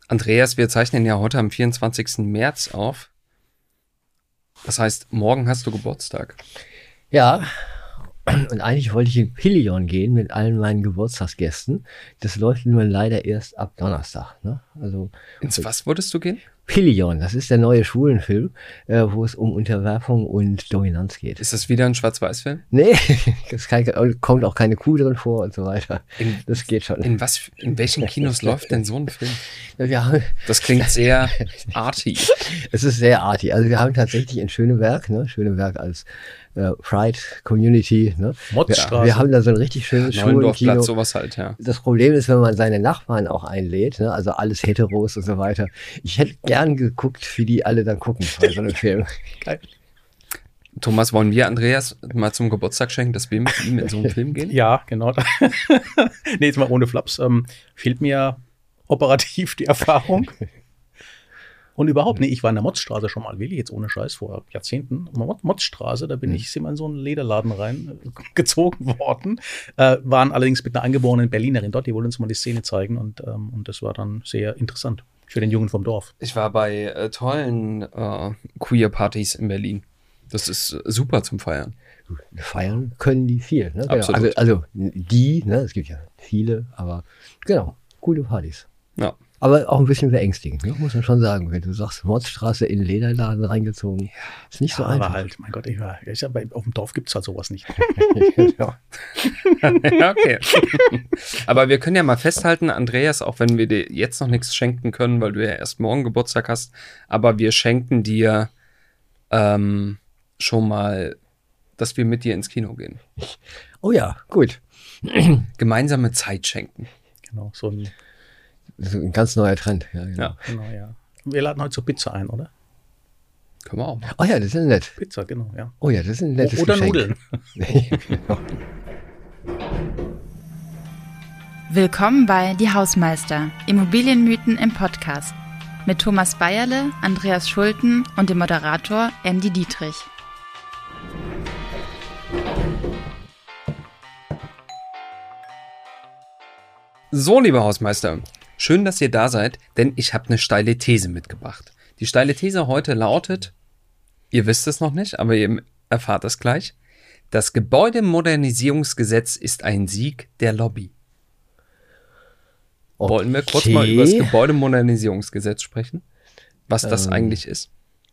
Andreas, wir zeichnen ja heute am 24. März auf. Das heißt, morgen hast du Geburtstag. Ja, und eigentlich wollte ich in Pilion gehen mit allen meinen Geburtstagsgästen. Das läuft nur leider erst ab Donnerstag. Ne? Also Ins was würdest du gehen? Pilion, das ist der neue Schwulenfilm, wo es um Unterwerfung und Dominanz geht. Ist das wieder ein Schwarz-Weiß-Film? Nee, kommt auch keine Kuh drin vor und so weiter. Das geht schon. In welchen Kinos läuft denn so ein Film? Ja, das klingt sehr arty. Es ist sehr arty. Also wir haben tatsächlich in Schöneberg, Schöneberg als Pride Community, Motzstraße. Wir haben da so ein richtig schönes Schwulenkino. Sowas halt, ja. Das Problem ist, wenn man seine Nachbarn auch einlädt, also alles Heteros und so weiter. Ich hätte gern geguckt, wie die alle dann gucken bei so einem Film. Geil. Thomas, wollen wir Andreas mal zum Geburtstag schenken, dass wir mit ihm in so einen Film gehen? Ja, genau. Nee, jetzt mal ohne Flaps. Fehlt mir operativ die Erfahrung. Und überhaupt, ich war in der Motzstraße schon mal, jetzt ohne Scheiß, vor Jahrzehnten. Motzstraße, da bin ich in so einen Lederladen reingezogen worden. Waren allerdings mit einer angeborenen Berlinerin dort, die wollte uns mal die Szene zeigen und das war dann sehr interessant für den Jungen vom Dorf. Ich war bei tollen Queer-Partys in Berlin. Das ist super zum Feiern. Feiern können die viel. Ne? Absolut. Genau. Also die, es gibt ja viele, aber genau, coole Partys. Ja. Aber auch ein bisschen beängstigend, muss man schon sagen. Wenn du sagst, Mordstraße in den Lederladen reingezogen, ist nicht so einfach. Aber halt, mein Gott, auf dem Dorf gibt es halt sowas nicht. Ja, okay. Aber wir können ja mal festhalten, Andreas, auch wenn wir dir jetzt noch nichts schenken können, weil du ja erst morgen Geburtstag hast, aber wir schenken dir schon mal, dass wir mit dir ins Kino gehen. Oh ja, gut. Gemeinsame Zeit schenken. Genau, so ein ganz neuer Trend. Ja, genau. Ja. Genau, ja. Wir laden heute zur Pizza ein, oder? Können wir auch machen. Oh ja, das ist nett. Pizza, genau, ja. Oh ja, das ist ein nettes Oder Geschenk. Nudeln. Genau. Willkommen bei Die Hausmeister, Immobilienmythen im Podcast. Mit Thomas Bayerle, Andreas Schulten und dem Moderator Andy Dietrich. So, liebe Hausmeister, schön, dass ihr da seid, denn ich habe eine steile These mitgebracht. Die steile These heute lautet, ihr wisst es noch nicht, aber ihr erfahrt es gleich, das Gebäudemodernisierungsgesetz ist ein Sieg der Lobby. Okay. Wollen wir kurz mal über das Gebäudemodernisierungsgesetz sprechen? Was das eigentlich ist?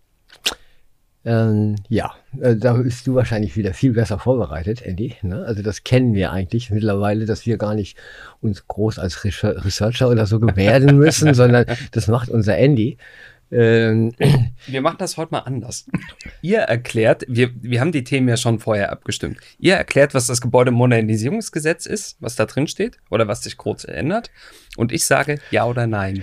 Da bist du wahrscheinlich wieder viel besser vorbereitet, Andy. Also das kennen wir eigentlich mittlerweile, dass wir gar nicht uns groß als Researcher oder so gebärden müssen, sondern das macht unser Andy. Wir machen das heute mal anders. Ihr erklärt, wir haben die Themen ja schon vorher abgestimmt. Ihr erklärt, was das Gebäudemodernisierungsgesetz ist, was da drin steht oder was sich kurz ändert. Und ich sage ja oder nein.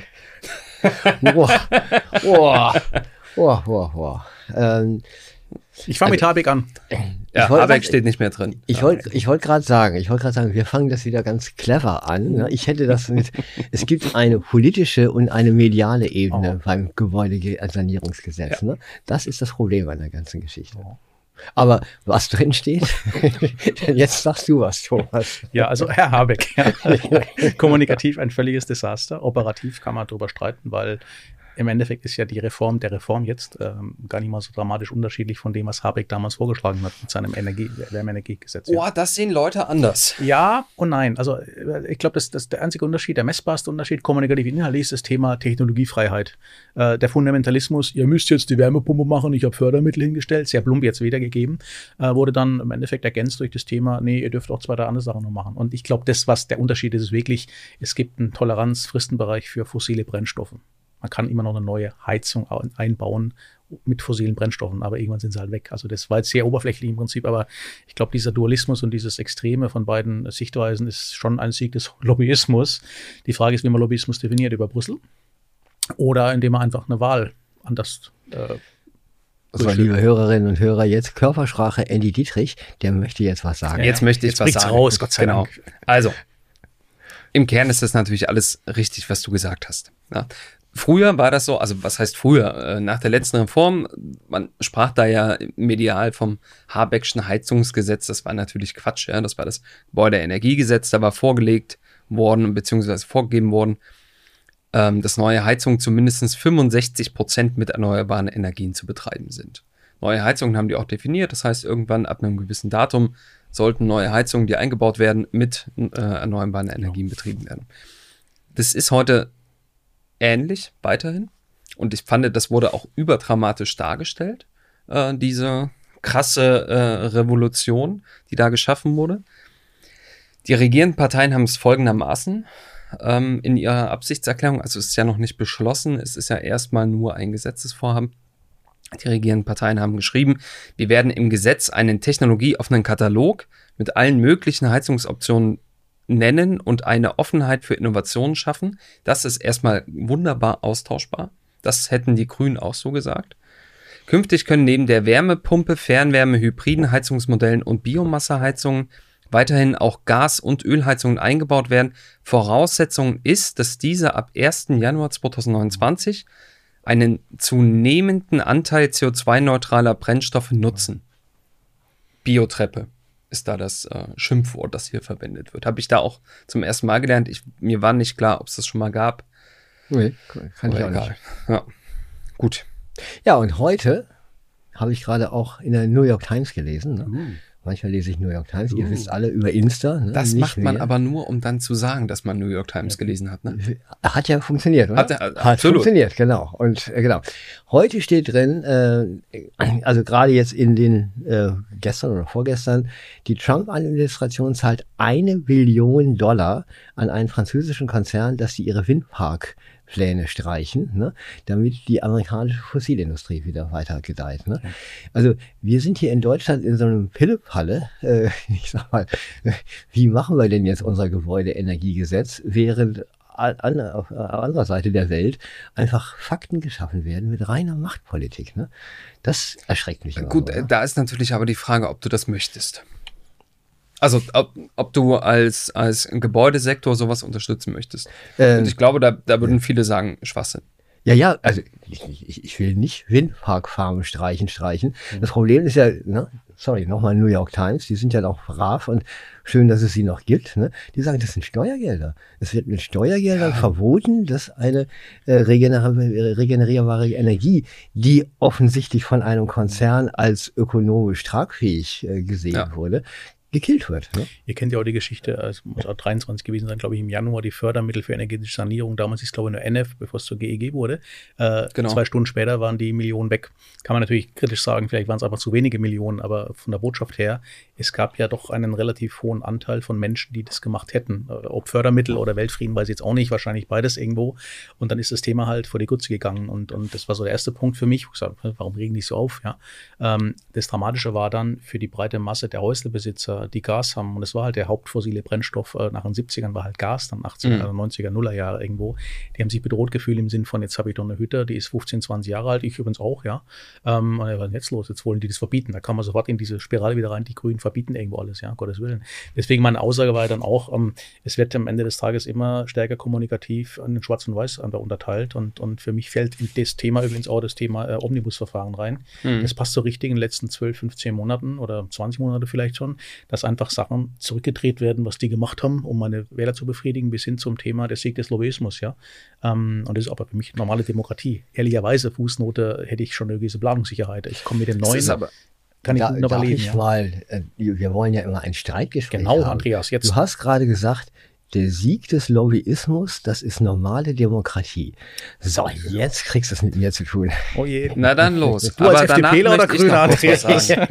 Ich fange mit Habeck an. Ja, Habeck steht nicht mehr drin. Ich wollte gerade sagen, wir fangen das wieder ganz clever an. Ich hätte es gibt eine politische und eine mediale Ebene beim Gebäudesanierungsgesetz. Ja. Das ist das Problem an der ganzen Geschichte. Aber was drin steht, jetzt sagst du was, Thomas. Ja, also Herr Habeck, kommunikativ ein völliges Desaster. Operativ kann man darüber streiten, weil im Endeffekt ist ja die Reform der Reform jetzt gar nicht mal so dramatisch unterschiedlich von dem, was Habeck damals vorgeschlagen hat mit seinem Wärmeenergiegesetz. Ja. Das sehen Leute anders. Ja und nein. Also ich glaube, das der einzige Unterschied, der messbarste Unterschied, kommunikativ inhaltlich, ist das Thema Technologiefreiheit. Der Fundamentalismus, ihr müsst jetzt die Wärmepumpe machen, ich habe Fördermittel hingestellt, sehr plump jetzt wiedergegeben, wurde dann im Endeffekt ergänzt durch das Thema, ihr dürft auch 2, 3 andere Sachen noch machen. Und ich glaube, was der Unterschied ist wirklich, es gibt einen Toleranzfristenbereich für fossile Brennstoffe. Man kann immer noch eine neue Heizung einbauen mit fossilen Brennstoffen, aber irgendwann sind sie halt weg. Also das war jetzt sehr oberflächlich im Prinzip, aber ich glaube, dieser Dualismus und dieses Extreme von beiden Sichtweisen ist schon ein Sieg des Lobbyismus. Die Frage ist, wie man Lobbyismus definiert, über Brüssel oder indem man einfach eine Wahl anders Also, liebe Hörerinnen und Hörer, jetzt Körpersprache Andy Dietrich, der möchte jetzt was sagen. Jetzt möchte ich was sagen. Raus, Gott sei Dank. Also, im Kern ist das natürlich alles richtig, was du gesagt hast. Ja. Früher war das so, also was heißt früher? Nach der letzten Reform, man sprach da ja medial vom Habeckschen Heizungsgesetz, das war natürlich Quatsch, ja, das war das Gebäudeenergiegesetz, da war vorgelegt worden, beziehungsweise vorgegeben worden, dass neue Heizungen zu mindestens 65% mit erneuerbaren Energien zu betreiben sind. Neue Heizungen haben die auch definiert, das heißt, irgendwann ab einem gewissen Datum sollten neue Heizungen, die eingebaut werden, mit erneuerbaren Energien betrieben werden. Das ist heute ähnlich weiterhin und ich fand, das wurde auch überdramatisch dargestellt, diese krasse Revolution, die da geschaffen wurde. Die regierenden Parteien haben es folgendermaßen in ihrer Absichtserklärung, also es ist ja noch nicht beschlossen, es ist ja erstmal nur ein Gesetzesvorhaben. Die regierenden Parteien haben geschrieben, wir werden im Gesetz einen technologieoffenen Katalog mit allen möglichen Heizungsoptionen nennen und eine Offenheit für Innovationen schaffen. Das ist erstmal wunderbar austauschbar. Das hätten die Grünen auch so gesagt. Künftig können neben der Wärmepumpe, Fernwärme, hybriden Heizungsmodellen und Biomasseheizungen weiterhin auch Gas- und Ölheizungen eingebaut werden. Voraussetzung ist, dass diese ab 1. Januar 2029 einen zunehmenden Anteil CO2-neutraler Brennstoffe nutzen. Biotreppe ist da das Schimpfwort, das hier verwendet wird. Habe ich da auch zum ersten Mal gelernt. Mir war nicht klar, ob es das schon mal gab. Nee, kann ich auch nicht. Ja, gut. Ja, und heute habe ich gerade auch in der New York Times gelesen. Ne? Manchmal lese ich New York Times. Ihr wisst alle über Insta. Ne? Das Nicht macht man mehr. aber nur, um dann zu sagen, dass man New York Times gelesen hat. Ne? Hat ja funktioniert, oder? Hat Hat funktioniert, genau. Und genau. Heute steht drin, also gerade jetzt in den gestern oder vorgestern, die Trump-Administration zahlt $1 Billion an einen französischen Konzern, dass sie ihre Windparkpläne streichen, ne, damit die amerikanische Fossilindustrie wieder weiter gedeiht. Ne? Also wir sind hier in Deutschland in so einem Pillepalle. Ich sag mal, wie machen wir denn jetzt unser Gebäudeenergiegesetz, während auf anderer Seite der Welt einfach Fakten geschaffen werden mit reiner Machtpolitik. Ne? Das erschreckt mich immer. Gut, so, da ist natürlich aber die Frage, ob du das möchtest. Also ob du als Gebäudesektor sowas unterstützen möchtest. Und ich glaube, da würden viele sagen, Schwachsinn. Ja, also ich will nicht Windparkfarmen streichen. Das Problem ist ja, ne, nochmal New York Times, die sind ja noch brav und schön, dass es sie noch gibt. Ne? Die sagen, das sind Steuergelder. Es wird mit Steuergeldern verboten, dass eine regenerierbare Energie, die offensichtlich von einem Konzern als ökonomisch tragfähig gesehen wurde, gekillt wird. Ne? Ihr kennt ja auch die Geschichte, es muss auch 23 gewesen sein, glaube ich, im Januar, die Fördermittel für energetische Sanierung. Damals ist es, glaube ich, nur NF, bevor es zur GEG wurde. Genau. 2 Stunden später waren die Millionen weg. Kann man natürlich kritisch sagen, vielleicht waren es einfach zu wenige Millionen, aber von der Botschaft her, es gab ja doch einen relativ hohen Anteil von Menschen, die das gemacht hätten. Ob Fördermittel oder Weltfrieden, weiß ich jetzt auch nicht, wahrscheinlich beides irgendwo. Und dann ist das Thema halt vor die Grütze gegangen. Und das war so der erste Punkt für mich. Ich gesagt, warum regen die so auf? Ja? Das Dramatische war dann für die breite Masse der Häuslebesitzer, die Gas haben, und es war halt der hauptfossile Brennstoff nach den 70ern war halt Gas, dann 80er, 90er, Nullerjahre irgendwo. Die haben sich bedroht gefühlt im Sinn von, jetzt habe ich doch eine Hütte, die ist 15, 20 Jahre alt, ich übrigens auch, ja. Und was ist denn jetzt los? Jetzt wollen die das verbieten. Da kann man sofort in diese Spirale wieder rein, die Grünen verbieten irgendwo alles, ja, um Gottes Willen. Deswegen meine Aussage war dann auch, es wird am Ende des Tages immer stärker kommunikativ an den Schwarz und Weiß einfach unterteilt und für mich fällt in das Thema übrigens auch das Thema Omnibusverfahren rein. Das passt so richtig in den letzten 12, 15 Monaten oder 20 Monate vielleicht schon, dass einfach Sachen zurückgedreht werden, was die gemacht haben, um meine Wähler zu befriedigen, bis hin zum Thema der Sieg des Lobbyismus, ja. Und das ist aber für mich normale Demokratie. Ehrlicherweise, Fußnote, hätte ich schon eine gewisse Planungssicherheit. Ich komme mit dem Neuen, kann ich gut noch überleben. Wir wollen ja immer ein Streitgespräch Genau, haben. Andreas, jetzt. Du hast gerade gesagt, der Sieg des Lobbyismus, das ist normale Demokratie. So, jetzt kriegst du es mit mir zu tun. Oh je. Na dann los. Du als FDPler oder Grüner, Andreas?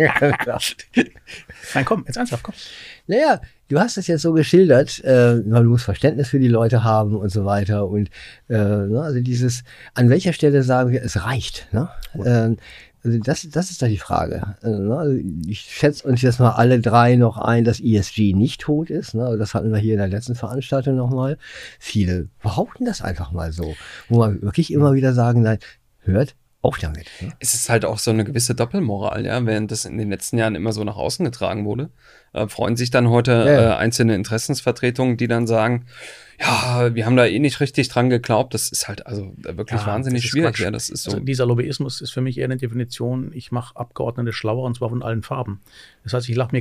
Nein, komm, jetzt ernsthaft, komm. Naja, du hast es jetzt so geschildert, man muss Verständnis für die Leute haben und so weiter. Und also dieses, an welcher Stelle sagen wir, es reicht. Ne? Also das ist doch die Frage. Also ich schätze uns jetzt mal alle drei noch ein, dass ESG nicht tot ist. Ne? Das hatten wir hier in der letzten Veranstaltung nochmal. Viele behaupten das einfach mal so. Wo man wirklich immer wieder sagen, nein, hört auf damit. Ne? Es ist halt auch so eine gewisse Doppelmoral, ja, während das in den letzten Jahren immer so nach außen getragen wurde. Freuen sich dann heute einzelne Interessensvertretungen, die dann sagen, ja, wir haben da eh nicht richtig dran geglaubt. Das ist halt also wirklich wahnsinnig schwierig. Ja, das ist so. Also dieser Lobbyismus ist für mich eher eine Definition, ich mache Abgeordnete schlauer, und zwar von allen Farben. Das heißt, ich lache mir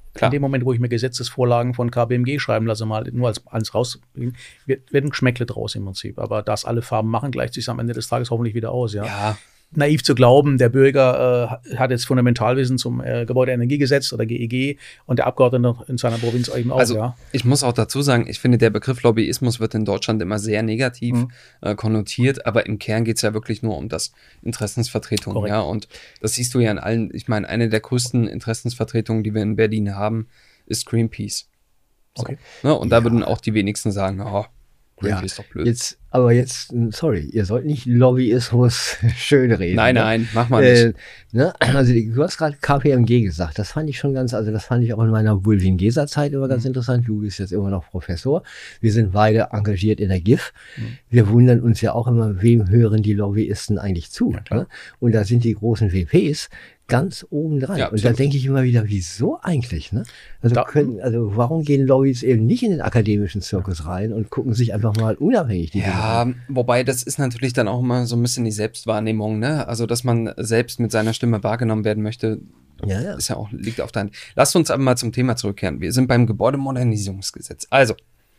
In dem Moment, wo ich mir Gesetzesvorlagen von KPMG schreiben lasse, mal nur als rausbringen, wird ein Geschmäckle draus im Prinzip. Aber das alle Farben machen, gleicht sich am Ende des Tages hoffentlich wieder aus. Ja. Naiv zu glauben, der Bürger hat jetzt Fundamentalwissen zum Gebäudeenergiegesetz oder GEG und der Abgeordnete in seiner Provinz eben auch. Also ich muss auch dazu sagen, ich finde, der Begriff Lobbyismus wird in Deutschland immer sehr negativ konnotiert, aber im Kern geht es ja wirklich nur um das Interessensvertretung. Korrekt. Ja, und das siehst du ja in allen, ich meine, eine der größten Interessensvertretungen, die wir in Berlin haben, ist Greenpeace. So, Okay. ne? Und da würden auch die wenigsten sagen, Greenpeace ist doch blöd. Jetzt, sorry, ihr sollt nicht Lobbyismus schönreden. Nein, mach mal nicht. Also du hast gerade KPMG gesagt, das fand ich schon das fand ich auch in meiner Bulwin-Gesa-Zeit immer ganz interessant. Du bist jetzt immer noch Professor. Wir sind beide engagiert in der GIF. Wir wundern uns ja auch immer, wem hören die Lobbyisten eigentlich zu. Ne? Und da sind die großen WPs ganz oben dran. Ja, und da denke ich immer wieder, wieso eigentlich? Ne? Also warum gehen Lobbys eben nicht in den akademischen Zirkus rein und gucken sich einfach mal unabhängig die Dinge an? Wobei das ist natürlich dann auch immer so ein bisschen die Selbstwahrnehmung, ne? Also, dass man selbst mit seiner Stimme wahrgenommen werden möchte, ist ja auch, liegt auf der Hand. Lasst uns aber mal zum Thema zurückkehren. Wir sind beim Gebäudemodernisierungsgesetz. Also,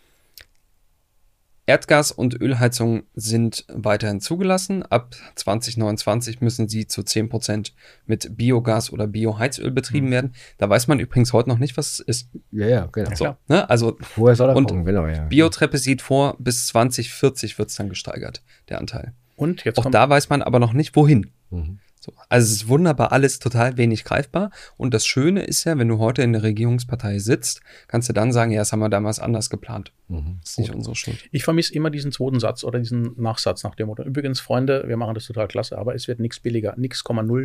Erdgas- und Ölheizungen sind weiterhin zugelassen. Ab 2029 müssen sie zu 10% mit Biogas oder Bioheizöl betrieben werden. Da weiß man übrigens heute noch nicht, was es ist. Ja, genau. So, ne? Also, woher soll er und kommen? Genau, ja. Biotreppe sieht vor, bis 2040 wird es dann gesteigert, der Anteil. Und jetzt Auch da weiß man aber noch nicht, wohin. Mhm. So. Also es ist wunderbar, alles total wenig greifbar. Und das Schöne ist ja, wenn du heute in der Regierungspartei sitzt, kannst du dann sagen, ja, das haben wir damals anders geplant. Das ist nicht unsere Schuld. Ich vermisse immer diesen zweiten Satz oder diesen Nachsatz nach dem Motto. Übrigens, Freunde, wir machen das total klasse, aber es wird nichts billiger. Nix,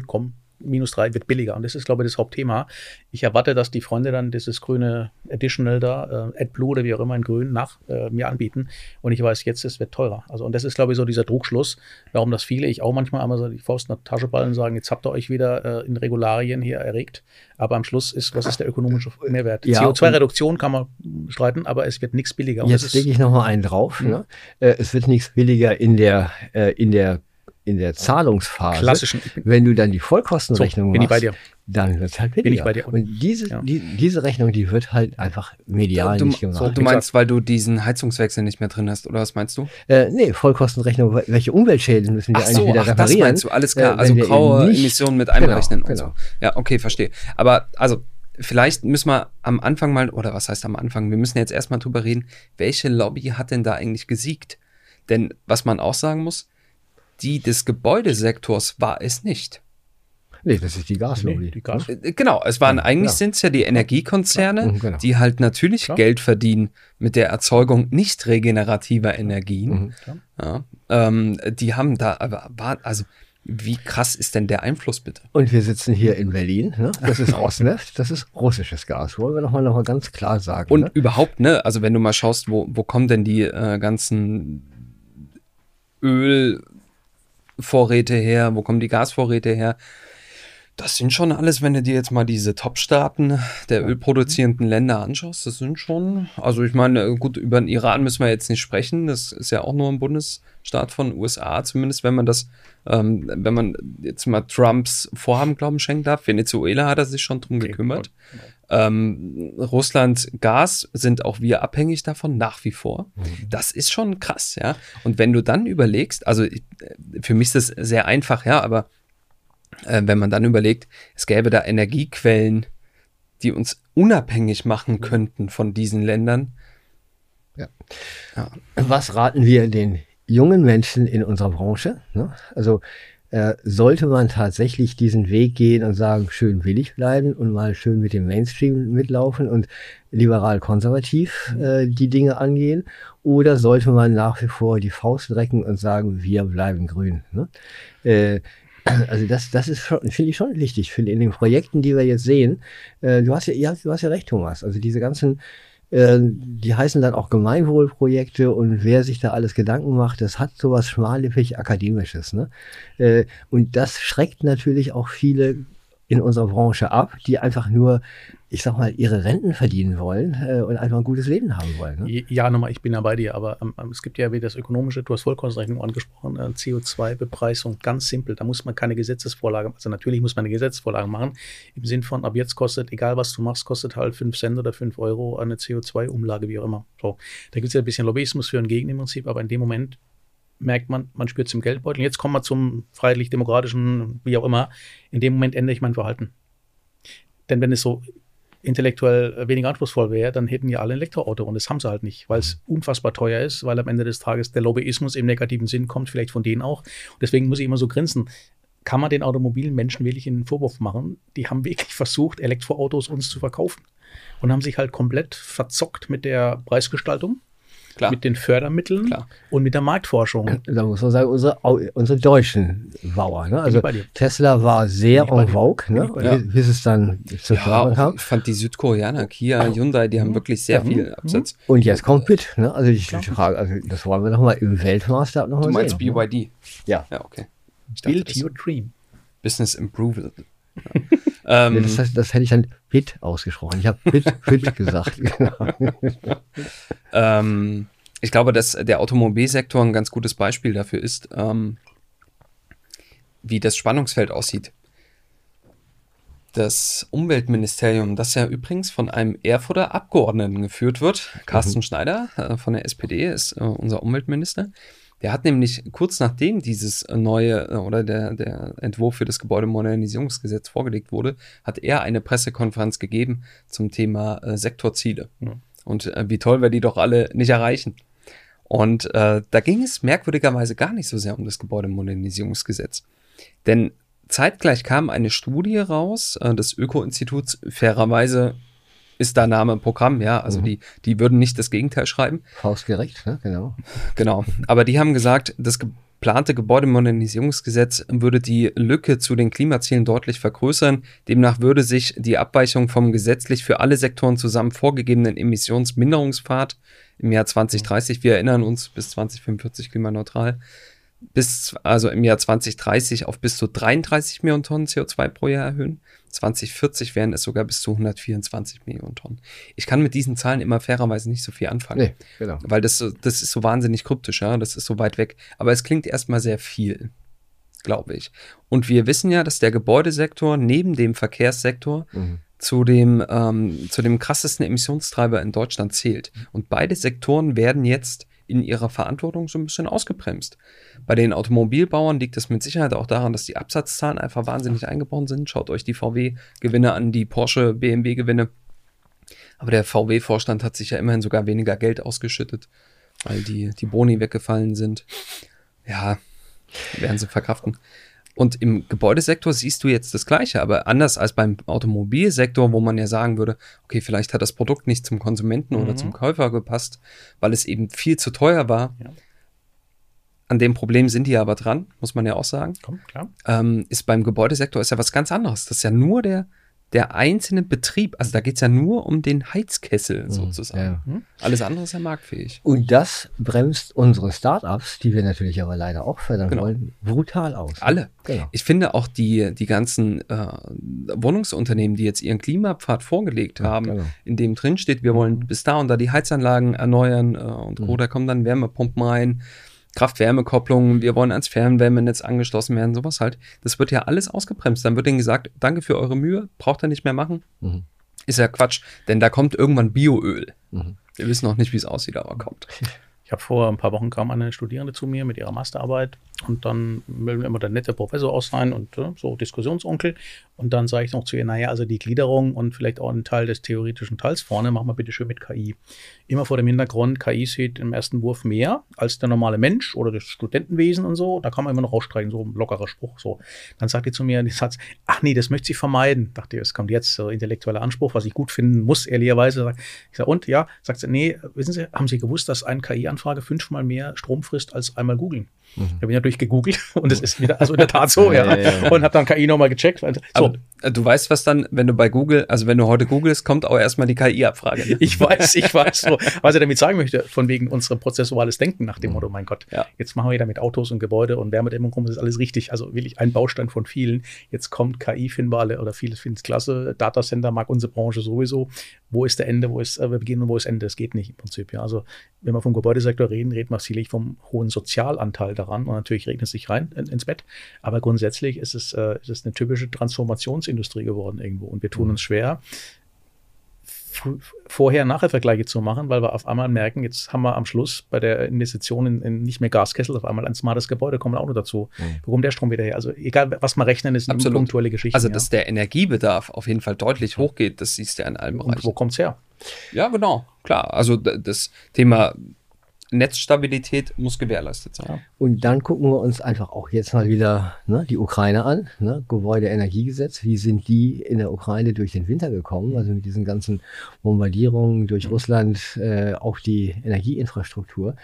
-3 wird billiger. Und das ist, glaube ich, das Hauptthema. Ich erwarte, dass die Freunde dann dieses grüne Additional da, AdBlue oder wie auch immer in grün nach mir anbieten. Und ich weiß jetzt, es wird teurer. Also, und das ist, glaube ich, so dieser Trugschluss, warum das viele, ich auch manchmal einmal so die Faust in der Tasche ballen und sagen, jetzt habt ihr euch wieder in Regularien hier erregt. Aber am Schluss was ist der ökonomische Mehrwert? Ja, CO2-Reduktion kann man streiten, aber es wird nichts billiger. Und Jetzt lege ich noch mal einen drauf. Ne? Es wird nichts billiger in der Zahlungsphase. Klassischen. Wenn du dann die Vollkostenrechnung bin ich bei dir. dann wird es halt billiger. Bin ich bei dir. Und diese Rechnung, die wird halt einfach medial nicht gemacht. Du meinst, weil du diesen Heizungswechsel nicht mehr drin hast, oder was meinst du? Nee, Vollkostenrechnung, welche Umweltschäden müssen wir eigentlich wieder reparieren? Das meinst du, alles klar. Also graue Emissionen mit einberechnen und genau. so. Ja, okay, verstehe. Aber also vielleicht müssen wir am Anfang mal, oder was heißt am Anfang, wir müssen jetzt erstmal drüber reden, welche Lobby hat denn da eigentlich gesiegt? Denn was man auch sagen muss, die des Gebäudesektors war es nicht. Nee, das ist die Gaslobby. Nee, die Gas. Genau, es waren eigentlich sind es ja die Energiekonzerne, genau. die halt natürlich Geld verdienen mit der Erzeugung nicht regenerativer Energien. Die haben da, aber also wie krass ist denn der Einfluss bitte? Und wir sitzen hier in Berlin, ne? Das ist Rosneft, das ist russisches Gas, wollen wir noch mal ganz klar sagen. Und überhaupt, ne, also wenn du mal schaust, wo kommen denn die ganzen Ölvorräte her, wo kommen die Gasvorräte her? Das sind schon alles, wenn du dir jetzt mal diese Top-Staaten der ölproduzierenden Länder anschaust, das sind schon, also ich meine, gut, über den Iran müssen wir jetzt nicht sprechen, das ist ja auch nur ein Bundesstaat von USA, zumindest wenn man das, wenn man jetzt mal Trumps Vorhaben Glauben schenken darf. Venezuela hat er sich schon drum gekümmert. Russland, Gas, sind auch wir abhängig davon, nach wie vor. Das ist schon krass, ja. Und wenn du dann überlegst, also für mich ist das sehr einfach, ja, aber wenn man dann überlegt, es gäbe da Energiequellen, die uns unabhängig machen könnten von diesen Ländern. Ja. Was raten wir den jungen Menschen in unserer Branche? Ne? Also sollte man tatsächlich diesen Weg gehen und sagen, schön willig bleiben und mal schön mit dem Mainstream mitlaufen und liberal-konservativ die Dinge angehen? Oder sollte man nach wie vor die Faust strecken und sagen, wir bleiben grün? Ne? Also das ist schon, finde ich schon wichtig, finde in den Projekten, die wir jetzt sehen. Du hast ja recht, Thomas. Also diese ganzen, die heißen dann auch Gemeinwohlprojekte und wer sich da alles Gedanken macht, das hat sowas schmallippig Akademisches. Ne? Und das schreckt natürlich auch viele in unserer Branche ab, die einfach nur ich sag mal, ihre Renten verdienen wollen und einfach ein gutes Leben haben wollen. Ne? Ja, nochmal, ich bin ja bei dir, aber es gibt ja wie das Ökonomische, du hast Vollkostenrechnung angesprochen, CO2-Bepreisung, ganz simpel, da muss man keine Gesetzesvorlage, also natürlich muss man eine Gesetzesvorlage machen, im Sinn von, ab jetzt kostet, egal was du machst, kostet halt 5 Cent oder 5 Euro eine CO2-Umlage, wie auch immer. So, da gibt es ja ein bisschen Lobbyismus für und gegen im Prinzip, aber in dem Moment merkt man spürt es im Geldbeutel. Jetzt kommen wir zum freiheitlich-demokratischen, wie auch immer, in dem Moment ändere ich mein Verhalten. Denn wenn es so intellektuell weniger anspruchsvoll wäre, dann hätten ja alle ein Elektroauto und das haben sie halt nicht, weil es unfassbar teuer ist, weil am Ende des Tages der Lobbyismus im negativen Sinn kommt, vielleicht von denen auch. Und deswegen muss ich immer so grinsen. Kann man den automobilen Menschen wirklich einen Vorwurf machen? Die haben wirklich versucht, Elektroautos uns zu verkaufen und haben sich halt komplett verzockt mit der Preisgestaltung. Klar. Mit den Fördermitteln und mit der Marktforschung. Da muss man sagen, unsere deutschen Bauer. Ne? Also Tesla war sehr en vogue, ne? Bis es dann zur Förderung kam. Ich fand die Südkoreaner, Kia, Hyundai, die haben wirklich sehr viel Absatz. Und jetzt kommt BIT. Ne? Also die Frage, also das wollen wir noch mal im Weltmaßstab noch mal sehen. Du meinst BYD? Ja. Ja, okay. Build your dream. Business Improval. Das hätte ich dann BIT ausgesprochen. Ich habe BIT gesagt. Ich glaube, dass der Automobilsektor ein ganz gutes Beispiel dafür ist, wie das Spannungsfeld aussieht. Das Umweltministerium, das ja übrigens von einem Erfurter Abgeordneten geführt wird, Carsten Schneider von der SPD, ist unser Umweltminister. Der hat nämlich kurz nachdem dieses neue oder der Entwurf für das Gebäudemodernisierungsgesetz vorgelegt wurde, hat er eine Pressekonferenz gegeben zum Thema Sektorziele. Ja. Und wie toll wir die doch alle nicht erreichen. Und da ging es merkwürdigerweise gar nicht so sehr um das Gebäudemodernisierungsgesetz. Denn zeitgleich kam eine Studie raus des Öko-Instituts, fairerweise ist da Name im Programm, ja, also die würden nicht das Gegenteil schreiben. Faustgerecht, ne? Genau. Genau, aber die haben gesagt, das geplante Gebäudemodernisierungsgesetz würde die Lücke zu den Klimazielen deutlich vergrößern. Demnach würde sich die Abweichung vom gesetzlich für alle Sektoren zusammen vorgegebenen Emissionsminderungspfad im Jahr 2030, wir erinnern uns, bis 2045 klimaneutral, also im Jahr 2030 auf bis zu 33 Millionen Tonnen CO2 pro Jahr erhöhen. 2040 wären es sogar bis zu 124 Millionen Tonnen. Ich kann mit diesen Zahlen immer fairerweise nicht so viel anfangen. Nee, genau. Weil das ist so wahnsinnig kryptisch, ja? Das ist so weit weg. Aber es klingt erstmal sehr viel, glaube ich. Und wir wissen ja, dass der Gebäudesektor neben dem Verkehrssektor zu dem krassesten Emissionstreiber in Deutschland zählt. Und beide Sektoren werden jetzt in ihrer Verantwortung so ein bisschen ausgebremst. Bei den Automobilbauern liegt es mit Sicherheit auch daran, dass die Absatzzahlen einfach wahnsinnig eingebrochen sind. Schaut euch die VW-Gewinne an, die Porsche-BMW-Gewinne. Aber der VW-Vorstand hat sich ja immerhin sogar weniger Geld ausgeschüttet, weil die Boni weggefallen sind. Ja, werden sie verkraften. Und im Gebäudesektor siehst du jetzt das Gleiche, aber anders als beim Automobilsektor, wo man ja sagen würde, okay, vielleicht hat das Produkt nicht zum Konsumenten oder zum Käufer gepasst, weil es eben viel zu teuer war. Ja. An dem Problem sind die aber dran, muss man ja auch sagen. Komm, klar. Ist beim Gebäudesektor ist ja was ganz anderes. Das ist ja nur der einzelne Betrieb, also da geht es ja nur um den Heizkessel sozusagen. Ja. Alles andere ist ja marktfähig. Und das bremst unsere Startups, die wir natürlich aber leider auch fördern wollen, brutal aus. Alle. Genau. Ich finde auch die ganzen Wohnungsunternehmen, die jetzt ihren Klimapfad vorgelegt haben, in dem drin steht, wir wollen bis da und da die Heizanlagen erneuern und da kommen dann Wärmepumpen rein, Kraft-Wärme-Kopplung, wir wollen ans Fernwärmenetz angeschlossen werden, sowas halt. Das wird ja alles ausgebremst. Dann wird ihnen gesagt, danke für eure Mühe, braucht ihr nicht mehr machen. Ist ja Quatsch, denn da kommt irgendwann Bioöl. Wir wissen noch nicht, wie es aussieht, aber kommt. Ich habe vor ein paar Wochen kam eine Studierende zu mir mit ihrer Masterarbeit und dann will mir immer der nette Professor aus sein und so Diskussionsonkel. Und dann sage ich noch zu ihr, naja, also die Gliederung und vielleicht auch einen Teil des theoretischen Teils vorne, machen wir bitte schön mit KI. Immer vor dem Hintergrund, KI sieht im ersten Wurf mehr als der normale Mensch oder das Studentenwesen und so. Da kann man immer noch rausstreichen, so ein lockerer Spruch. So. Dann sagt die zu mir den Satz, ach nee, das möchte sie vermeiden. Dachte ich, es kommt jetzt so intellektueller Anspruch, was ich gut finden muss, ehrlicherweise. Ich sage, und? Ja, sagt sie, nee, wissen Sie, haben Sie gewusst, dass eine KI-Anfrage 5-mal mehr Strom frisst als einmal googeln? Ich habe ihn ja durchgegoogelt und es ist wieder, also in der Tat so, ja. Und habe dann KI nochmal gecheckt. So. Aber du weißt, was dann, wenn du bei Google, also wenn du heute googelst, kommt auch erstmal die KI-Abfrage. Ne? Ich weiß. So. Was ich damit sagen möchte, von wegen unserem prozessuales Denken nach dem Motto, mein Gott, jetzt machen wir wieder mit Autos und Gebäude und Wärmedämmung, das ist alles richtig. Also wirklich ein Baustein von vielen. Jetzt kommt KI, finden wir alle, oder viele finden es klasse. Datacenter mag unsere Branche sowieso. Wo ist der Ende, wo ist Beginn und wo ist Ende? Das geht nicht im Prinzip. Ja. Also wenn wir vom Gebäudesektor reden wir sicherlich vom hohen Sozialanteil daran. Und natürlich regnet es sich rein ins Bett. Aber grundsätzlich ist es eine typische Transformationsindustrie geworden irgendwo. Und wir tun uns schwer, Vorher-Nachher-Vergleiche zu machen, weil wir auf einmal merken, jetzt haben wir am Schluss bei der Investition in nicht mehr Gaskessel, auf einmal ein smartes Gebäude, kommen auch noch dazu. Wo kommt der Strom wieder her? Also egal, was wir rechnen, ist eine punktuelle Geschichte. Also, dass der Energiebedarf auf jeden Fall deutlich hochgeht, das siehst du ja in allen Bereichen. Und wo kommt's her? Ja, genau, klar. Also das Thema Netzstabilität muss gewährleistet sein. Und dann gucken wir uns einfach auch jetzt mal wieder die Ukraine an, Gebäudeenergiegesetz. Wie sind die in der Ukraine durch den Winter gekommen? Also mit diesen ganzen Bombardierungen durch Russland auf die Energieinfrastruktur.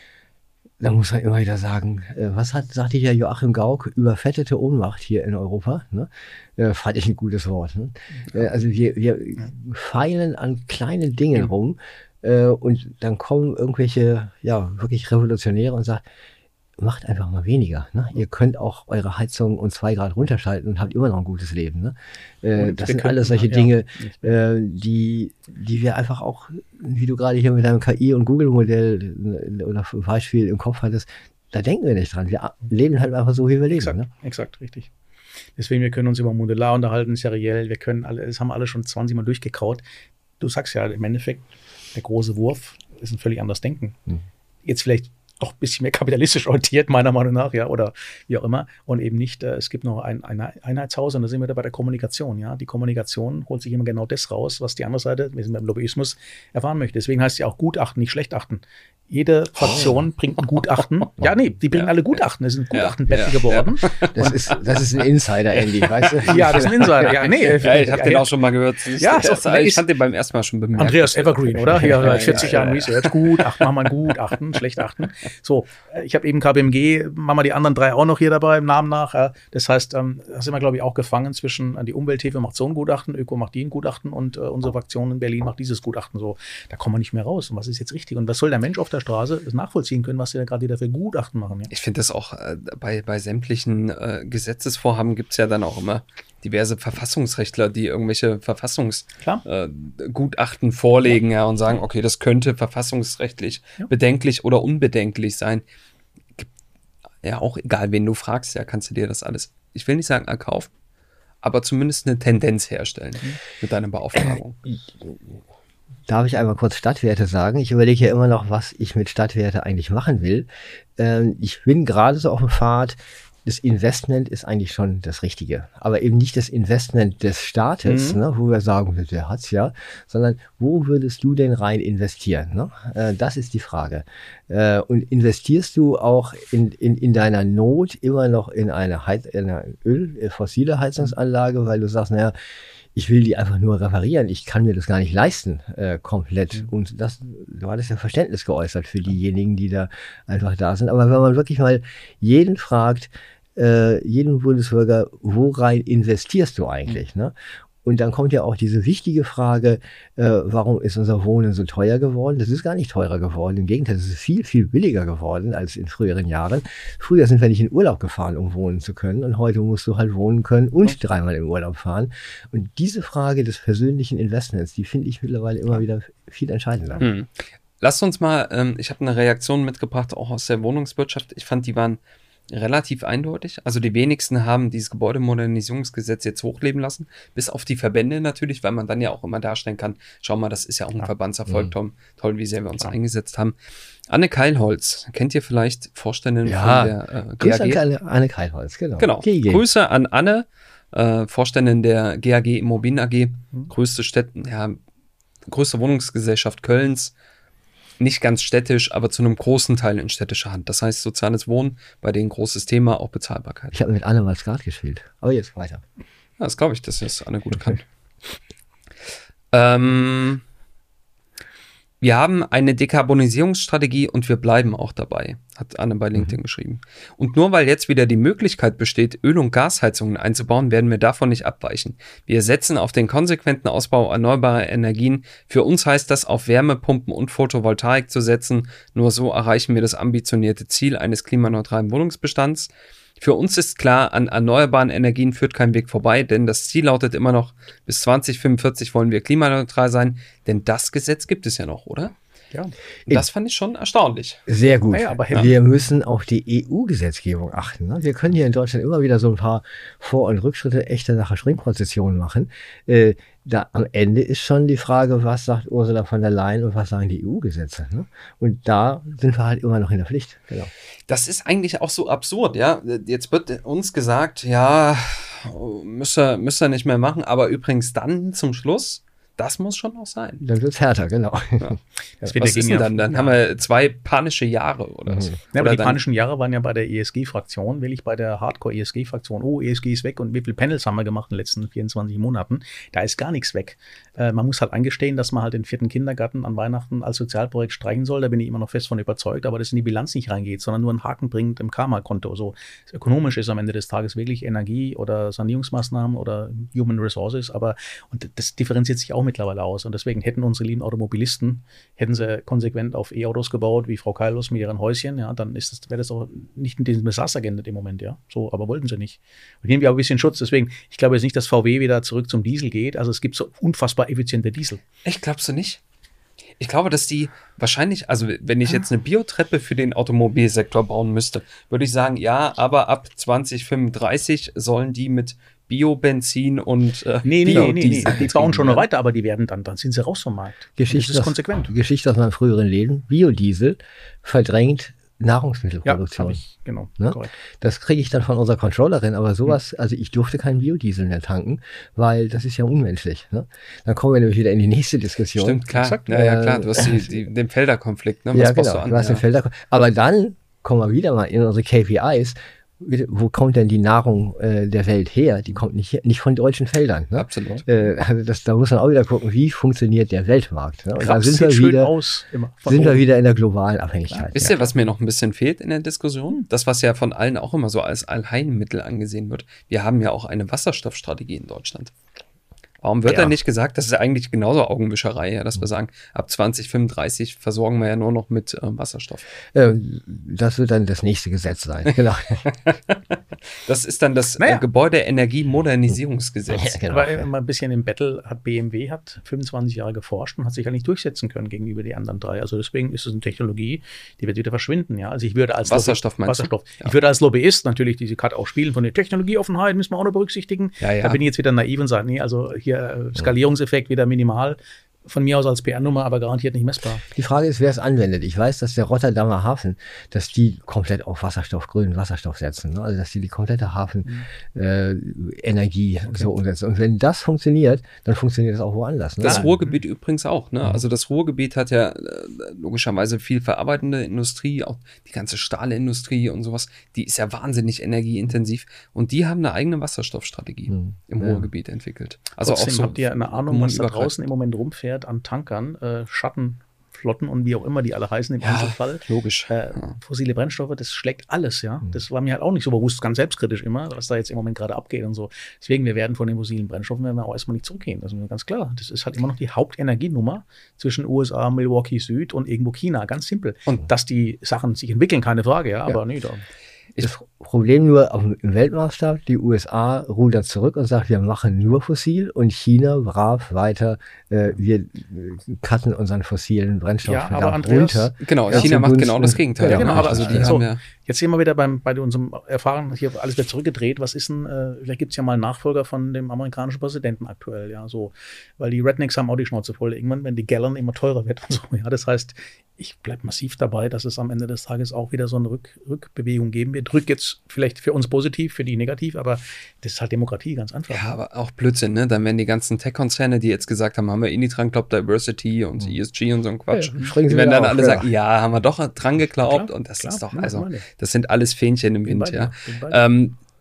Da muss man immer wieder sagen, sagte ja Joachim Gauck, überfettete Ohnmacht hier in Europa. Fand ich ein gutes Wort. Also wir feilen an kleinen Dingen rum. Und dann kommen irgendwelche, wirklich Revolutionäre und sagen, macht einfach mal weniger. Ihr könnt auch eure Heizung um 2 Grad runterschalten und habt immer noch ein gutes Leben. Das sind alles solche Dinge, die wir einfach auch, wie du gerade hier mit deinem KI- und Google-Modell oder Beispiel im Kopf hattest, da denken wir nicht dran. Wir leben halt einfach so, wie wir leben. Exakt, richtig. Deswegen, wir können uns über Modular unterhalten, seriell, das haben alle schon 20 Mal durchgekaut. Du sagst ja im Endeffekt, der große Wurf ist ein völlig anderes Denken. Jetzt vielleicht doch ein bisschen mehr kapitalistisch orientiert, meiner Meinung nach, oder wie auch immer. Und eben nicht, es gibt noch ein Einheitshaus und da sind wir da bei der Kommunikation. Ja? Die Kommunikation holt sich immer genau das raus, was die andere Seite, wir sind beim Lobbyismus, erfahren möchte. Deswegen heißt es ja auch Gutachten, nicht schlecht achten. Jede Fraktion bringt ein Gutachten. Die bringen alle Gutachten. Das sind Gutachtenblätter geworden. Das ist ein Insider, Andy, weißt du? Ja, das ist ein Insider. Ich habe den auch schon mal gehört. Ich fand den beim ersten Mal schon bemerkt. Andreas Evergreen, oder? Hier seit 40 Jahren Research. Gutachten, machen wir ein Gutachten, schlecht achten. So, ich habe eben KPMG, machen wir die anderen 3 auch noch hier dabei, im Namen nach. Das heißt, das sind wir, glaube ich, auch gefangen zwischen die Umwelthilfe macht so ein Gutachten, Öko macht die ein Gutachten und unsere Fraktion in Berlin macht dieses Gutachten. So, da kommen wir nicht mehr raus. Und was ist jetzt richtig? Und was soll der Mensch auf der Straße das nachvollziehen können, was sie da gerade wieder für Gutachten machen? Ja? Ich finde das auch bei sämtlichen Gesetzesvorhaben gibt es ja dann auch immer diverse Verfassungsrechtler, die irgendwelche Verfassungsgutachten vorlegen und sagen, okay, das könnte verfassungsrechtlich bedenklich oder unbedenklich sein. Ja, auch egal, wen du fragst, kannst du dir das alles, ich will nicht sagen erkaufen, aber zumindest eine Tendenz herstellen mit deiner Beauftragung. Darf ich einmal kurz Stadtwerte sagen? Ich überlege ja immer noch, was ich mit Stadtwerte eigentlich machen will. Ich bin gerade so auf dem Pfad, das Investment ist eigentlich schon das Richtige. Aber eben nicht das Investment des Staates, wo wir sagen, der hat's ja, sondern wo würdest du denn rein investieren? Das ist die Frage. Und investierst du auch in deiner Not immer noch in eine fossile Heizungsanlage, weil du sagst, ich will die einfach nur reparieren. Ich kann mir das gar nicht leisten, komplett. Und du hattest ja Verständnis geäußert für diejenigen, die da einfach da sind. Aber wenn man wirklich mal jeden fragt, jeden Bundesbürger, worein investierst du eigentlich? Und dann kommt ja auch diese wichtige Frage, warum ist unser Wohnen so teuer geworden? Das ist gar nicht teurer geworden. Im Gegenteil, es ist viel, viel billiger geworden als in früheren Jahren. Früher sind wir nicht in Urlaub gefahren, um wohnen zu können. Und heute musst du halt wohnen können und 3-mal im Urlaub fahren. Und diese Frage des persönlichen Investments, die finde ich mittlerweile immer wieder viel entscheidender. Lasst uns mal, ich habe eine Reaktion mitgebracht, auch aus der Wohnungswirtschaft. Ich fand, die waren relativ eindeutig. Also die wenigsten haben dieses Gebäudemodernisierungsgesetz jetzt hochleben lassen, bis auf die Verbände natürlich, weil man dann ja auch immer darstellen kann, schau mal, das ist ja auch ein Verbandserfolg, Tom. Toll, wie sehr wir uns eingesetzt haben. Anne Keilholz, kennt ihr vielleicht, Vorständin von der GAG? Grüße an Anne Keilholz, genau. Grüße an Anne, Vorständin der GAG Immobilien AG, größte Wohnungsgesellschaft Kölns, nicht ganz städtisch, aber zu einem großen Teil in städtischer Hand. Das heißt, soziales Wohnen, bei denen großes Thema, auch Bezahlbarkeit. Ich habe mit Anne mal Skat gespielt. Aber jetzt weiter. Ja, das glaube ich, dass das Anne gut kann. Wir haben eine Dekarbonisierungsstrategie und wir bleiben auch dabei, hat Anne bei LinkedIn geschrieben. Und nur weil jetzt wieder die Möglichkeit besteht, Öl- und Gasheizungen einzubauen, werden wir davon nicht abweichen. Wir setzen auf den konsequenten Ausbau erneuerbarer Energien. Für uns heißt das, auf Wärmepumpen und Photovoltaik zu setzen. Nur so erreichen wir das ambitionierte Ziel eines klimaneutralen Wohnungsbestands. Für uns ist klar, an erneuerbaren Energien führt kein Weg vorbei, denn das Ziel lautet immer noch, bis 2045 wollen wir klimaneutral sein, denn das Gesetz gibt es ja noch, oder? Ja. Das fand ich schon erstaunlich. Sehr gut. Ja, aber wir müssen auf die EU-Gesetzgebung achten. Ne? Wir können hier in Deutschland immer wieder so ein paar Vor- und Rückschritte echter Sache Springprozessionen machen. Da am Ende ist schon die Frage, was sagt Ursula von der Leyen und was sagen die EU-Gesetze. Ne? Und da sind wir halt immer noch in der Pflicht. Genau. Das ist eigentlich auch so absurd, ja. Jetzt wird uns gesagt, ja, müsst ihr nicht mehr machen, aber übrigens dann zum Schluss, das muss schon noch sein. Dann wird's härter, genau. Ja. Was ist denn dann? Dann haben wir 2 panische Jahre oder so. Ja, aber oder die panischen Jahre waren ja bei der ESG-Fraktion, bei der Hardcore-ESG-Fraktion. ESG ist weg und wie viele Panels haben wir gemacht in den letzten 24 Monaten? Da ist gar nichts weg. Man muss halt eingestehen, dass man halt den 4. Kindergarten an Weihnachten als Sozialprojekt streichen soll. Da bin ich immer noch fest von überzeugt, aber das in die Bilanz nicht reingeht, sondern nur einen Haken bringt im Karma-Konto. So ökonomisch ist am Ende des Tages wirklich Energie oder Sanierungsmaßnahmen oder Human Resources, und das differenziert sich auch mittlerweile aus. Und deswegen hätten unsere lieben Automobilisten, hätten sie konsequent auf E-Autos gebaut, wie Frau Kailos mit ihren Häuschen, ja, dann wäre das auch nicht in diesem Desaster geendet im Moment, ja. So, aber wollten sie nicht. Und hier haben wir auch ein bisschen Schutz. Deswegen, ich glaube jetzt nicht, dass VW wieder zurück zum Diesel geht. Also es gibt so unfassbar effiziente Diesel. Echt, glaubst du nicht? Ich glaube, dass die wahrscheinlich, also wenn ich jetzt eine Biotreppe für den Automobilsektor bauen müsste, würde ich sagen, ja, aber ab 2035 sollen die mit Biobenzin und Nee, die bauen schon noch weiter, aber die werden dann sind sie raus vom Markt. Das ist konsequent. Geschichte aus meinem früheren Leben. Biodiesel verdrängt Nahrungsmittelproduktion. Ja, genau. Ne? Das kriege ich dann von unserer Controllerin, aber sowas, also ich durfte keinen Biodiesel mehr tanken, weil das ist ja unmenschlich. Ne? Dann kommen wir nämlich wieder in die nächste Diskussion. Stimmt, klar. Ja, klar. Du hast den Felderkonflikt. Ne? Was ja, genau. Du hast den Felderkonflikt. Aber dann kommen wir wieder mal in unsere KPIs. Wo kommt denn die Nahrung der Welt her? Die kommt nicht von deutschen Feldern. Ne? Absolut. Also da muss man auch wieder gucken, wie funktioniert der Weltmarkt. Ne? Und da sind wir wieder in der globalen Abhängigkeit. Wisst ihr, was mir noch ein bisschen fehlt in der Diskussion? Das, was ja von allen auch immer so als Allheilmittel angesehen wird. Wir haben ja auch eine Wasserstoffstrategie in Deutschland. Warum wird da nicht gesagt, das ist ja eigentlich genauso Augenwischerei, ja, dass wir sagen, ab 2035 versorgen wir ja nur noch mit Wasserstoff. Das wird dann das nächste Gesetz sein, genau. Das ist dann das Gebäudeenergie-Modernisierungsgesetz. Ja, genau. Aber immer ein bisschen im Battle BMW hat 25 Jahre geforscht und hat sich ja nicht durchsetzen können gegenüber die anderen 3. Also deswegen ist es eine Technologie, die wird wieder verschwinden, ja. Also ich würde als Wasserstoff. Ja. Ich würde als Lobbyist natürlich diese Karte auch spielen von der Technologieoffenheit, müssen wir auch noch berücksichtigen. Ja. Da bin ich jetzt wieder naiv und sage, nee, also hier Skalierungseffekt wieder minimal. Von mir aus als PR-Nummer, aber garantiert nicht messbar. Die Frage ist, wer es anwendet. Ich weiß, dass der Rotterdamer Hafen, dass die komplett auf grünen Wasserstoff setzen. Ne? Also, dass die komplette Hafenenergie so umsetzen. Und wenn das funktioniert, dann funktioniert das auch woanders. Ne? Das Ruhrgebiet übrigens auch. Ne? Also das Ruhrgebiet hat ja logischerweise viel verarbeitende Industrie, auch die ganze Stahlindustrie und sowas. Die ist ja wahnsinnig energieintensiv. Und die haben eine eigene Wasserstoffstrategie im Ruhrgebiet entwickelt. Also trotzdem auch so. Habt ihr eine Ahnung, was da draußen im Moment rumfährt an Tankern, Schattenflotten und wie auch immer die alle heißen im Einzelfall. Logisch. Fossile Brennstoffe, das schlägt alles, ja. Das war mir halt auch nicht so bewusst, ganz selbstkritisch immer, was da jetzt im Moment gerade abgeht und so. Deswegen, wir werden von den fossilen Brennstoffen auch erstmal nicht zurückgehen. Das ist mir ganz klar. Das ist halt immer noch die Hauptenergienummer zwischen USA, Milwaukee Süd und irgendwo China. Ganz simpel. Und dass die Sachen sich entwickeln, keine Frage, ja. Aber nee, da. Das Problem nur im Weltmaßstab, die USA rudert zurück und sagt, wir machen nur fossil und China brav weiter, wir cutten unseren fossilen Brennstoff runter. Genau, China macht genau das Gegenteil. Ja, genau, aber also jetzt sehen wir wieder bei unserem Erfahren, hier alles wird zurückgedreht. Was ist denn, vielleicht gibt es ja mal einen Nachfolger von dem amerikanischen Präsidenten aktuell, ja, so, weil die Rednecks haben auch die Schnauze voll. Irgendwann, wenn die Gallon immer teurer wird und so, ja, das heißt, ich bleibe massiv dabei, dass es am Ende des Tages auch wieder so eine Rückbewegung geben wird. Rück jetzt vielleicht für uns positiv, für die negativ, aber das ist halt Demokratie, ganz einfach. Ja, aber auch Blödsinn, ne? Dann werden die ganzen Tech-Konzerne, die jetzt gesagt haben, haben wir nie dran geglaubt, Diversity und ESG und so ein Quatsch. Ja, die werden dann alle sagen, ja, haben wir doch dran geglaubt und das ist doch, also, das sind alles Fähnchen im Wind, ja.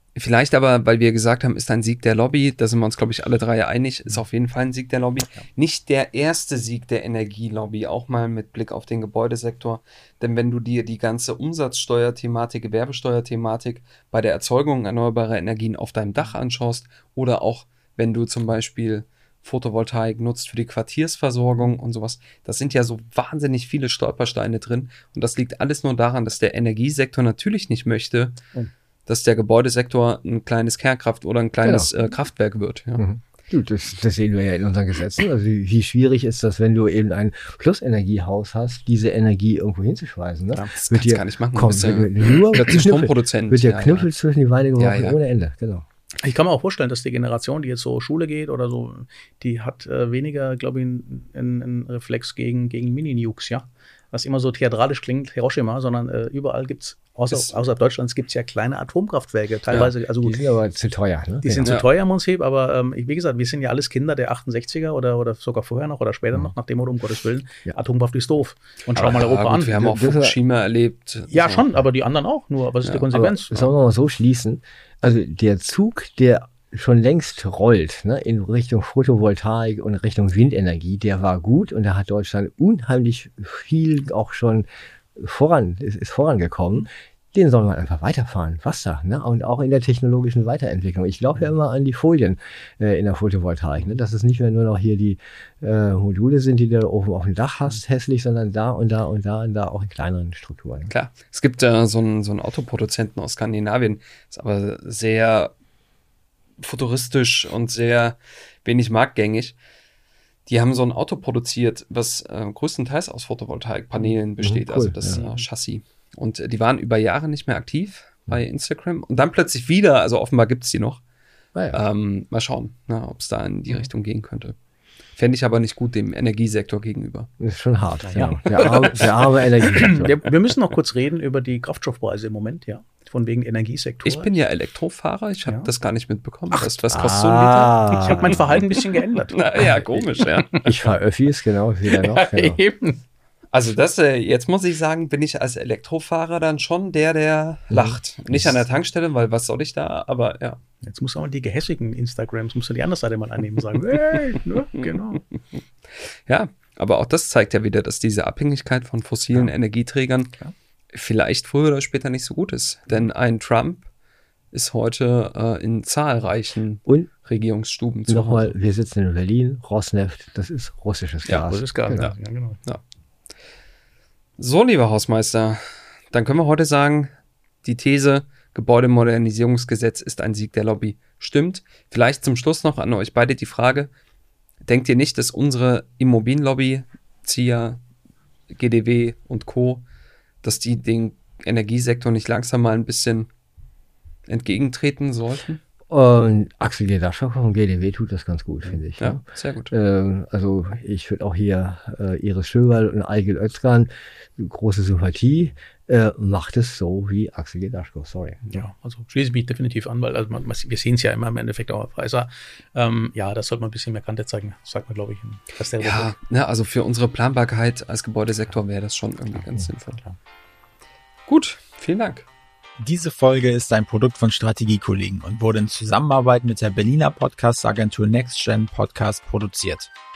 Vielleicht aber, weil wir gesagt haben, ist ein Sieg der Lobby, da sind wir uns, glaube ich, alle drei einig, ist auf jeden Fall ein Sieg der Lobby. Ja. Nicht der erste Sieg der Energielobby, auch mal mit Blick auf den Gebäudesektor. Denn wenn du dir die ganze Umsatzsteuerthematik, Gewerbesteuerthematik bei der Erzeugung erneuerbarer Energien auf deinem Dach anschaust oder auch wenn du zum Beispiel Photovoltaik nutzt für die Quartiersversorgung und sowas, das sind ja so wahnsinnig viele Stolpersteine drin. Und das liegt alles nur daran, dass der Energiesektor natürlich nicht möchte, dass der Gebäudesektor ein kleines Kernkraft- oder ein kleines Kraftwerk wird. Ja. Mhm. Das sehen wir ja in unseren Gesetzen. Also wie schwierig ist das, wenn du eben ein Plusenergiehaus hast, diese Energie irgendwo hinzuschweißen. Ne? Ja, das kannst du gar nicht machen. Nur Stromproduzent. Wird ja Knüppel zwischen die Beine geworfen ohne Ende. Genau. Ich kann mir auch vorstellen, dass die Generation, die jetzt so Schule geht oder so, die hat weniger, glaube ich, einen Reflex gegen Mini-Nukes, ja. Was immer so theatralisch klingt, Hiroshima, sondern überall gibt's, außerhalb Deutschlands gibt's ja kleine Atomkraftwerke, teilweise. Also die sind aber zu teuer, ne? Die sind zu teuer im Prinzip, aber wie gesagt, wir sind ja alles Kinder der 68er oder sogar vorher noch oder später noch, nach dem Motto, um Gottes Willen, Atomkraft ist doof. Und schau mal Europa an. Wir haben auch Fukushima erlebt. Ja, so. Schon, aber die anderen auch. Nur, was ist die Konsequenz? Sollen wir mal so schließen? Also der Zug, der schon längst rollt, ne, in Richtung Photovoltaik und Richtung Windenergie, der war gut und da hat Deutschland unheimlich viel auch schon ist vorangekommen. Den soll man einfach weiterfahren. Wasser, ne? Und auch in der technologischen Weiterentwicklung. Ich glaube ja immer an die Folien in der Photovoltaik, ne? Dass es nicht mehr nur noch hier die Module sind, die du oben auf dem Dach hast, hässlich, sondern da und da und da und da auch in kleineren Strukturen. Klar. Es gibt so einen Autoproduzenten aus Skandinavien, ist aber sehr futuristisch und sehr wenig marktgängig. Die haben so ein Auto produziert, was größtenteils aus Photovoltaikpanelen besteht, cool, also das Chassis. Und die waren über Jahre nicht mehr aktiv bei Instagram und dann plötzlich wieder, also offenbar gibt es die noch. Mal schauen, ob es da in die Richtung gehen könnte. Fände ich aber nicht gut dem Energiesektor gegenüber. Das ist schon hart, ja. Der arme Energiesektor. Wir müssen noch kurz reden über die Kraftstoffpreise im Moment, ja. Von wegen Energiesektor. Ich bin ja Elektrofahrer, ich habe das gar nicht mitbekommen. Was kostet so ein Liter? Ich habe mein Verhalten ein bisschen geändert. Ja, komisch, ja. Ich fahre Öffis, genau, wieder noch. Genau. Eben. Also jetzt muss ich sagen, bin ich als Elektrofahrer dann schon der lacht. Nicht an der Tankstelle, weil was soll ich da, aber ja. Jetzt muss auch mal die gehässigen Instagrams, musst du die andere Seite mal annehmen und sagen, hey, ne, genau. Ja, aber auch das zeigt ja wieder, dass diese Abhängigkeit von fossilen Energieträgern vielleicht früher oder später nicht so gut ist. Denn ein Trump ist heute in zahlreichen Regierungsstuben zu Hause. Nochmal, wir sitzen in Berlin, Rosneft, das ist russisches Gas. Ja, russisches Gas, genau. Ja. So, lieber Hausmeister, dann können wir heute sagen, die These, Gebäudemodernisierungsgesetz ist ein Sieg der Lobby, stimmt. Vielleicht zum Schluss noch an euch beide die Frage, denkt ihr nicht, dass unsere Immobilienlobby, ZIA, GDW und Co., dass die den Energiesektor nicht langsam mal ein bisschen entgegentreten sollten? Und Axel Gedaschhoff vom GDW tut das ganz gut, finde ich. Ja, sehr gut. Also ich würde auch hier Iris Schöberl und Aygül Özkan, große Sympathie, macht es so wie Axel Gedaschhoff, sorry. Ja, also schließe ich mich definitiv an, weil also wir sehen es ja immer im Endeffekt auch auf Preiser. Das sollte man ein bisschen mehr Kante zeigen, sagt man, glaube ich. Ja, also für unsere Planbarkeit als Gebäudesektor wäre das schon irgendwie ganz sinnvoll. Klar. Gut, vielen Dank. Diese Folge ist ein Produkt von Strategiekollegen und wurde in Zusammenarbeit mit der Berliner Podcast-Agentur NextGen Podcast produziert.